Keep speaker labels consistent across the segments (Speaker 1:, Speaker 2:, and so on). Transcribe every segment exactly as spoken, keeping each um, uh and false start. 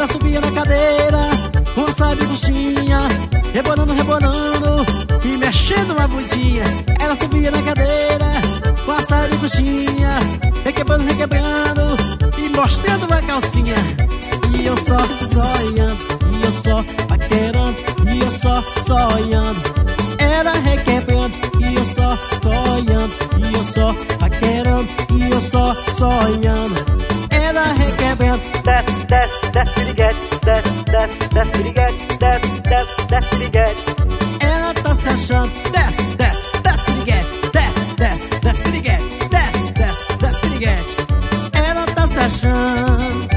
Speaker 1: ela subia na cadeira, com sabe buchinha, rebolando, rebolando e mexendo uma bundinha. Ela subia na cadeira, com a sabe buchinha, requebrando, requebrando e mostrando uma calcinha. E eu só, só olhando, e eu só paquerando, e eu só, só olhando. Ela requebrando, e eu só, só olhando, e eu só paquerando, e eu só, só olhando. Ela requebrando.
Speaker 2: Desce, desce, desce, piriguete, desce, desce, desce, piriguete, desce, desce, desce, piriguete.
Speaker 1: Ela tá se achando. Desce, desce, desce, piriguete, desce, desce, desce, piriguete, desce, desce, desce, piriguete. Ela tá se achando.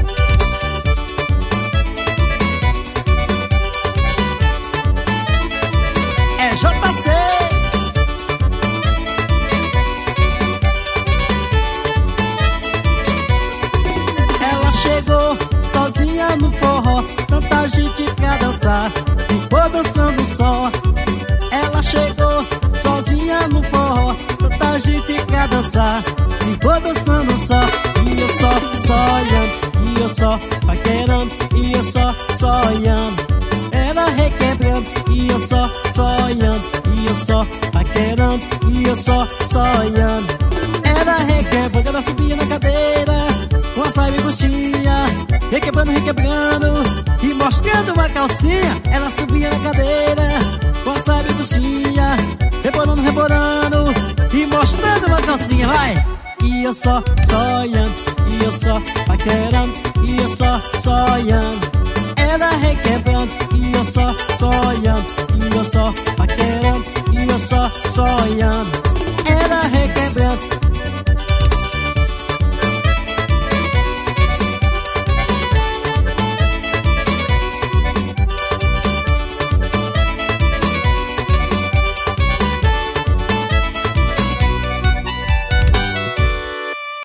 Speaker 1: É J C. Ela chegou sozinha no forró, tanta gente pra dançar, ficou dançando só. Ela chegou sozinha no forró, tanta gente pra dançar, ficou dançando só. E eu só, só olhando, e eu só paquerando, e eu só, só olhando. Ela requebrando, e eu só, só olhando, e eu só paquerando, e eu só, só olhando. Ela requebrando, ela subia na cadeira, com a saia e buchinha, requebrando, requebrando e mostrando uma calcinha. Ela subia na cadeira, com a saia e buchinha, rebolando, rebolando e mostrando uma calcinha. Vai! E eu só, só olhando, e eu só paquerando, e eu só, só olhando. Ela requebrando, e eu só, só olhando, e eu só paquerando, e eu só, só olhando.